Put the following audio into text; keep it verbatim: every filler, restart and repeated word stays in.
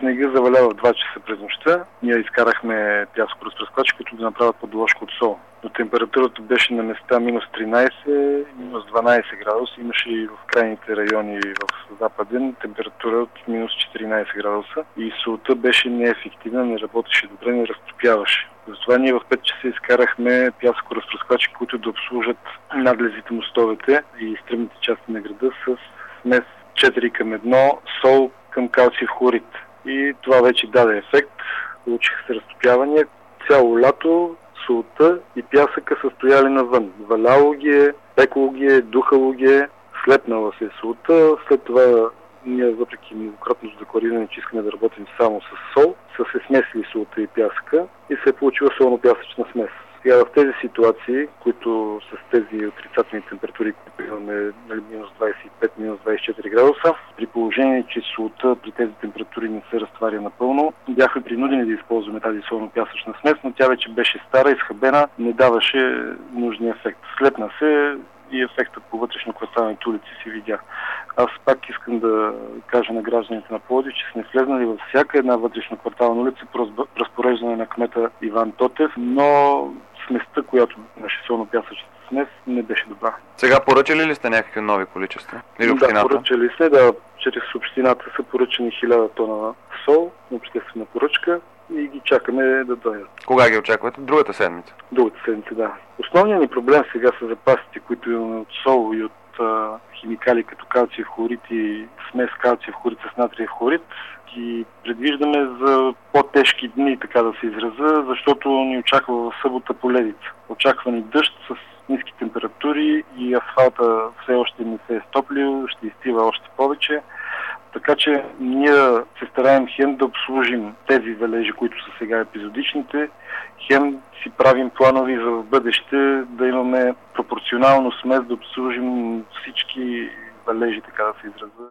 снега заваля в два часа през нощта. Ние изкарахме пясъкоразпръсквачи, които да направят подложка от сол. Но температурата беше на места минус тринайсет, минус дванайсет градуса. Имаше и в крайните райони в западен температура от минус четиринайсет градуса. И солта беше неефективна, не работеше добре, не разтопяваше. Затова ние в пет часа изкарахме пясъкоразпръсквачи, които да обслужат надлезите, мостовете и стръмните части на града с смес четири към едно сол към калциев хлорид. И това вече даде ефект. Получиха се разтопявания. Цяло лято солта и пясъка са стояли навън. Валяло ги е, пекло ги е, духало ги е, слепнала се солта. След това ние, въпреки многократно деклариране, че искаме да работим само с сол, са се смесили солта и пясъка и се е получила солно-пясъчна смес. Сега в тези ситуации, които с тези отрицателни температури, които имаме минус двайсет и пет, минус двайсет и четири градуса, при положение, че солта при тези температури не се разтваря напълно, бяхме принудени да използваме тази солно-пясъчна смес, но тя вече беше стара, изхабена, не даваше нужния ефект. Слепна се и ефектът по вътрешно-кварталните улици си видя. Аз пак искам да кажа на гражданите на Пловдив, че сме влезнали във всяка една вътрешно-квартална улица по разпореждане на кмета Иван Тотев, но сместа, която имаше солно-пясъчната смес, не беше добра. Сега поръчали ли сте някакви нови количества? Или общината? Да, поръчали сме, да. Чрез общината са поръчани хиляда тона сол, обществена поръчка, и ги чакаме да дойдат. Кога ги очаквате? Другата седмица? Другата седмица, да. Основният ни проблем сега са запасите, които имаме от сол и от а, химикали като калциев хлорид и смес калциев хлорид с натриев хлорид. И предвиждаме за по-тежки дни, така да се израза, защото ни очаква в събота поледица. Очаква ни дъжд с ниски температури и асфалта все още не се е стоплил, ще изтива още повече. Така че ние се стараем хем да обслужим тези валежи, които са сега епизодичните, хем си правим планови за в бъдеще да имаме пропорционално смес да обслужим всички валежи, така да се изразя.